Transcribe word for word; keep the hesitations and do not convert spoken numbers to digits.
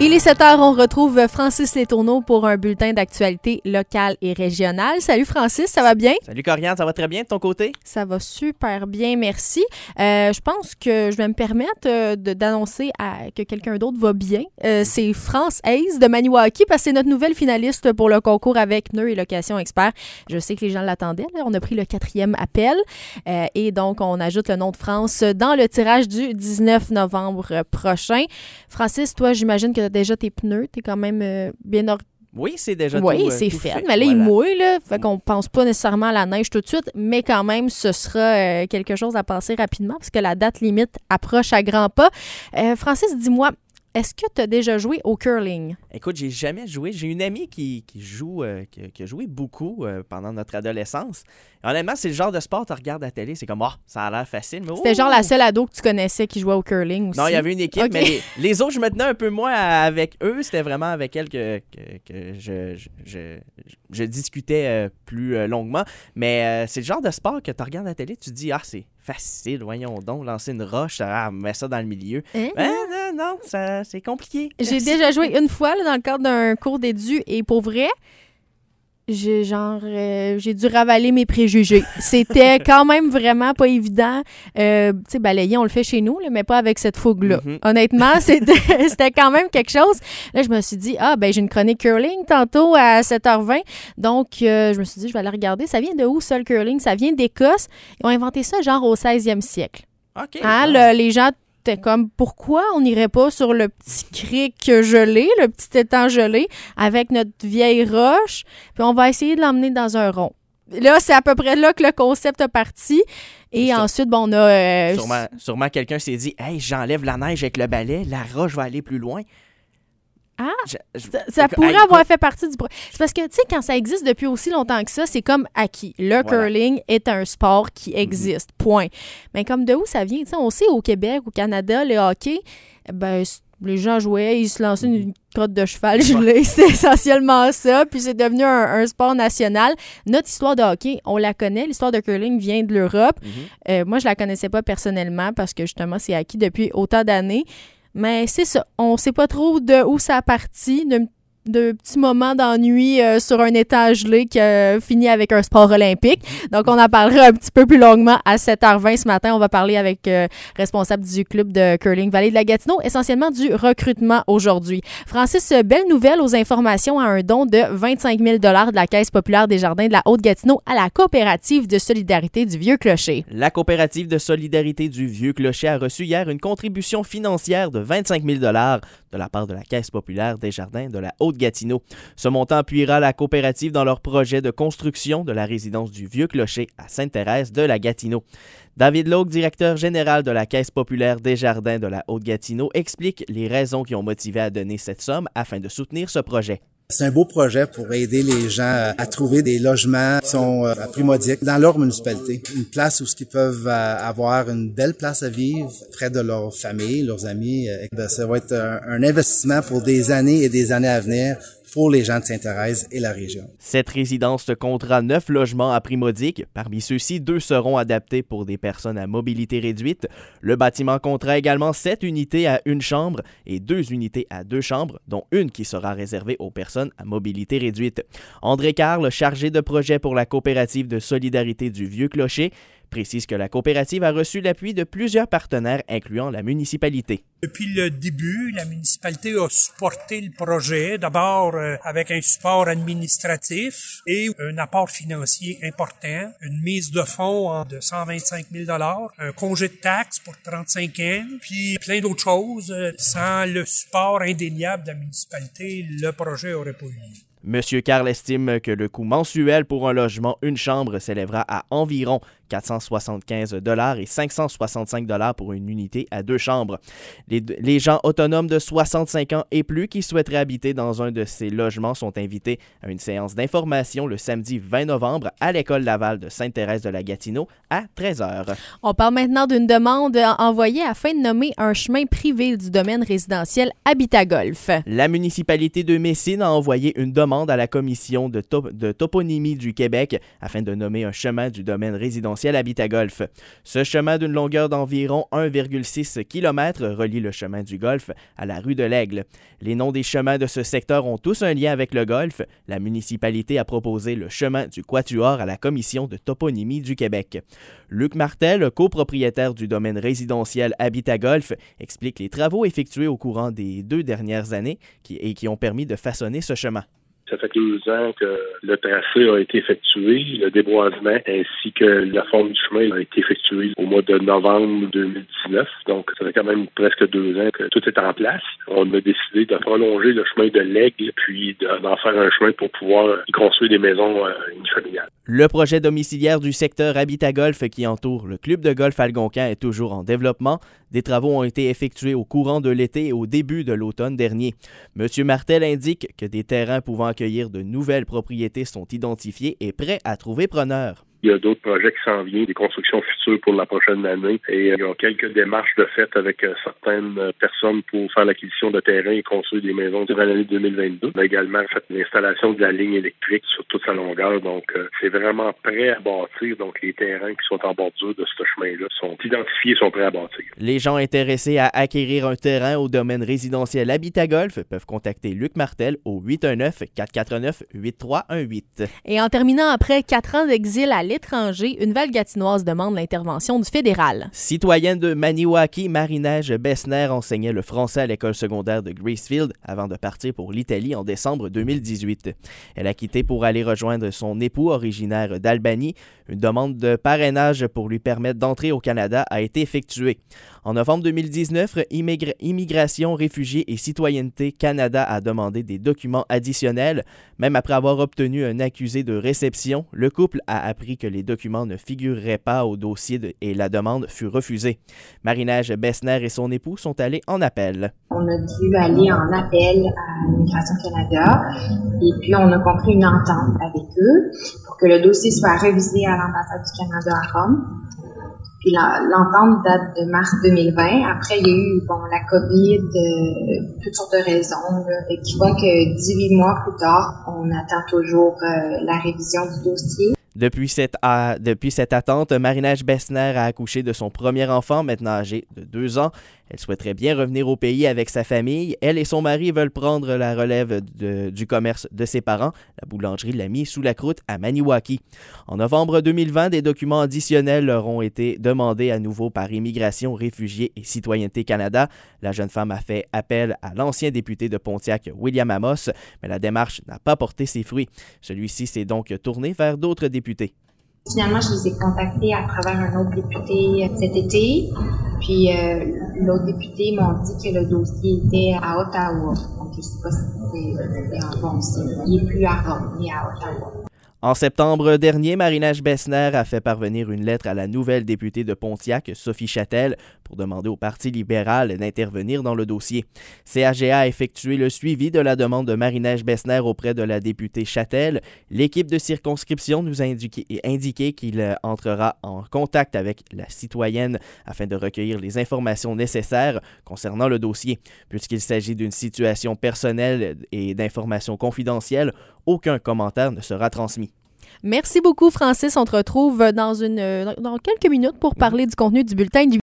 Il est sept heures, on retrouve Francis Letourneau pour un bulletin d'actualité locale et régionale. Salut Francis, ça va bien? Salut Corianne, ça va très bien de ton côté? Ça va super bien, merci. Euh, je pense que je vais me permettre euh, de, d'annoncer à, que quelqu'un d'autre va bien. Euh, c'est France Hayes de Maniwaki parce que c'est notre nouvelle finaliste pour le concours avec Pneus et Location Expert. Je sais que les gens l'attendaient. Là. On a pris le quatrième appel euh, et donc on ajoute le nom de France dans le tirage du dix-neuf novembre prochain. Francis, toi, j'imagine que tu as déjà tes pneus. Tu es quand même euh, bien organisé. Oui, c'est déjà oui, tout, Oui, c'est euh, tout fait. fait. Mais là, voilà. il mouille, là. Fait qu'on pense pas nécessairement à la neige tout de suite, mais quand même, ce sera euh, quelque chose à passer rapidement parce que la date limite approche à grands pas. Euh, Francis, dis-moi, est-ce que tu as déjà joué au curling? Écoute, j'ai jamais joué. J'ai une amie qui, qui joue, euh, qui, qui a joué beaucoup euh, pendant notre adolescence. Et honnêtement, c'est le genre de sport que tu regardes à la télé, c'est comme, ah, oh, ça a l'air facile. Mais C'était oh! genre la seule ado que tu connaissais qui jouait au curling aussi? Non, il y avait une équipe, okay. mais les, les autres, je me tenais un peu moins avec eux. C'était vraiment avec elles que, que, que je, je, je, je discutais euh, plus euh, longuement. Mais euh, c'est le genre de sport que tu regardes à la télé, tu te dis, ah, c'est facile, voyons donc, lancer une roche, ah, mets ça dans le milieu. Hein? Ben, non, non, ça, c'est compliqué. J'ai Merci. déjà joué une fois là, dans le cadre d'un cours d'édu et pour vrai, j'ai genre euh, j'ai dû ravaler mes préjugés. C'était quand même vraiment pas évident. Euh, tu sais, balayer, on le fait chez nous, là, mais pas avec cette fougue-là. Mm-hmm. Honnêtement, c'était, c'était quand même quelque chose. Là, je me suis dit, ah, ben j'ai une chronique curling tantôt à sept heures vingt. Donc, euh, je me suis dit, je vais aller regarder. Ça vient de où, ça, le curling? Ça vient d'Écosse. Ils ont inventé ça genre au seizième siècle. OK. Hein, ouais. le, les gens... C'était comme, pourquoi on n'irait pas sur le petit cric gelé, le petit étang gelé, avec notre vieille roche, puis on va essayer de l'emmener dans un rond. Là, c'est à peu près là que le concept est parti. Et Sûr. ensuite, bon, on a... Euh, sûrement, sûrement quelqu'un s'est dit, « Hey, j'enlève la neige avec le balai, la roche va aller plus loin. » Ah, je, je, ça, ça pourrait hey, avoir fait partie du... C'est parce que, tu sais, quand ça existe depuis aussi longtemps que ça, c'est comme acquis. Le voilà. curling est un sport qui existe, mm-hmm. point. Mais comme de où ça vient? Tu sais, on sait au Québec, au Canada, le hockey, ben, les gens jouaient, ils se lançaient mm-hmm. une crotte de cheval gelée, c'est essentiellement ça, puis c'est devenu un, un sport national. Notre histoire de hockey, on la connaît, l'histoire de curling vient de l'Europe. Mm-hmm. Euh, moi, je la connaissais pas personnellement parce que, justement, c'est acquis depuis autant d'années. Mais c'est ça, on sait pas trop de où ça a parti, de, de petits moments d'ennui euh, sur un étang gelé qui a fini avec un sport olympique. Donc, on en parlera un petit peu plus longuement à sept heures vingt ce matin. On va parler avec euh, responsable du club de curling Vallée de la Gatineau, essentiellement du recrutement aujourd'hui. Francis, belle nouvelle aux informations à un don de vingt-cinq mille dollars de la Caisse populaire des Jardins de la Haute-Gatineau à la coopérative de solidarité du Vieux-Clocher. La coopérative de solidarité du Vieux-Clocher a reçu hier une contribution financière de vingt-cinq mille dollars de la part de la Caisse populaire des Jardins de la Haute-Gatineau. Ce montant appuiera la coopérative dans leur projet de construction de la résidence du Vieux-Clocher à Sainte-Thérèse de la Gatineau. David Lauque, directeur général de la Caisse populaire des Jardins de la Haute-Gatineau, explique les raisons qui ont motivé à donner cette somme afin de soutenir ce projet. C'est un beau projet pour aider les gens à trouver des logements qui sont à prix modique dans leur municipalité. Une place où ils peuvent avoir une belle place à vivre près de leur famille, leurs amis. Ça va être un investissement pour des années et des années à venir pour les gens de Sainte-Thérèse et la région. Cette résidence comptera neuf logements à prix modique. Parmi ceux-ci, deux seront adaptés pour des personnes à mobilité réduite. Le bâtiment comptera également sept unités à une chambre et deux unités à deux chambres, dont une qui sera réservée aux personnes à mobilité réduite. André Carle, chargé de projet pour la coopérative de solidarité du Vieux-Clocher, précise que la coopérative a reçu l'appui de plusieurs partenaires, incluant la municipalité. Depuis le début, la municipalité a supporté le projet, d'abord euh, avec un support administratif et un apport financier important, une mise de fonds de cent vingt-cinq mille dollars, un congé de taxes pour trente-cinq ans, puis plein d'autres choses. Sans le support indéniable de la municipalité, le projet n'aurait pas eu lieu. Monsieur Carle estime que le coût mensuel pour un logement une chambre s'élèvera à environ quatre cent soixante-quinze dollars et cinq cent soixante-cinq dollars pour une unité à deux chambres. Les, les gens autonomes de soixante-cinq ans et plus qui souhaiteraient habiter dans un de ces logements sont invités à une séance d'information le samedi vingt novembre à l'École Laval de Sainte-Thérèse de la Gatineau à treize heures. On parle maintenant d'une demande envoyée afin de nommer un chemin privé du domaine résidentiel Habitat Golf. La municipalité de Messine a envoyé une demande demande à la Commission de, top- de toponymie du Québec afin de nommer un chemin du domaine résidentiel Habitat-Golf. Ce chemin d'une longueur d'environ un virgule six kilomètres relie le chemin du Golfe à la rue de l'Aigle. Les noms des chemins de ce secteur ont tous un lien avec le golfe. La municipalité a proposé le chemin du Quatuor à la Commission de toponymie du Québec. Luc Martel, copropriétaire du domaine résidentiel Habitat-Golf, explique les travaux effectués au courant des deux dernières années qui, et qui ont permis de façonner ce chemin. Ça fait deux ans que le tracé a été effectué, le déboisement ainsi que la forme du chemin a été effectué au mois de novembre deux mille dix-neuf. Donc, ça fait quand même presque deux ans que tout est en place. On a décidé de prolonger le chemin de l'Aigle puis d'en faire un chemin pour pouvoir y construire des maisons euh, unifamiliales. Le projet domiciliaire du secteur Habitat-Golf qui entoure le club de golf Algonquin est toujours en développement. Des travaux ont été effectués au courant de l'été et au début de l'automne dernier. M. Martel indique que des terrains pouvant accueillir de nouvelles propriétés sont identifiés et prêts à trouver preneur. Il y a d'autres projets qui s'en viennent, des constructions futures pour la prochaine année. Et il y a quelques démarches de fait avec certaines personnes pour faire l'acquisition de terrains et construire des maisons durant l'année deux mille vingt-deux. On a également fait l'installation de la ligne électrique sur toute sa longueur. Donc, c'est vraiment prêt à bâtir. Donc, les terrains qui sont en bordure de ce chemin-là sont identifiés et sont prêts à bâtir. Les gens intéressés à acquérir un terrain au domaine résidentiel Habitat-Golf peuvent contacter Luc Martel au huit un neuf, quatre quatre neuf, huit trois un huit. Et en terminant, après quatre ans d'exil à l'étranger, une Val-Gatinoise demande l'intervention du fédéral. Citoyenne de Maniwaki, Marie-Neige Bessner enseignait le français à l'école secondaire de Gracefield avant de partir pour l'Italie en décembre deux mille dix-huit. Elle a quitté pour aller rejoindre son époux originaire d'Albanie. Une demande de parrainage pour lui permettre d'entrer au Canada a été effectuée. En novembre deux mille dix-neuf, Immigra- Immigration, Réfugiés et Citoyenneté Canada a demandé des documents additionnels. Même après avoir obtenu un accusé de réception, le couple a appris que les documents ne figureraient pas au dossier de, et la demande fut refusée. Marie-Neige Bessner et son époux sont allés en appel. On a dû aller en appel à Immigration Canada et puis on a conclu une entente avec eux pour que le dossier soit révisé à l'ambassade du Canada à Rome. Puis la, l'entente date de mars deux mille vingt. Après, il y a eu bon la COVID, euh, toutes sortes de raisons, là, et qui font que dix-huit mois plus tard, on attend toujours euh, la révision du dossier. Depuis cette, euh, depuis cette attente, Marie-Neige Bessner a accouché de son premier enfant, maintenant âgé de deux ans. Elle souhaiterait bien revenir au pays avec sa famille. Elle et son mari veulent prendre la relève de, du commerce de ses parents. La boulangerie l'a mis sous la croûte à Maniwaki. En novembre deux mille vingt, des documents additionnels leur ont été demandés à nouveau par Immigration, Réfugiés et Citoyenneté Canada. La jeune femme a fait appel à l'ancien député de Pontiac, William Amos, mais la démarche n'a pas porté ses fruits. Celui-ci s'est donc tourné vers d'autres députés. Finalement, je les ai contactés à travers un autre député cet été. Puis euh, l'autre député m'ont dit que le dossier était à Ottawa. Donc, je ne sais pas si c'était un bon signe. Il n'est plus à Rome, mais à Ottawa. En septembre dernier, Marie-Neige Bessner a fait parvenir une lettre à la nouvelle députée de Pontiac, Sophie Châtel, pour demander au Parti libéral d'intervenir dans le dossier. C A G A a effectué le suivi de la demande de Marie-Neige Bessner auprès de la députée Châtel. L'équipe de circonscription nous a indiqué, indiqué qu'il entrera en contact avec la citoyenne afin de recueillir les informations nécessaires concernant le dossier. Puisqu'il s'agit d'une situation personnelle et d'informations confidentielles, aucun commentaire ne sera transmis. Merci beaucoup, Francis. On te retrouve dans, une, dans quelques minutes pour parler du contenu du bulletin du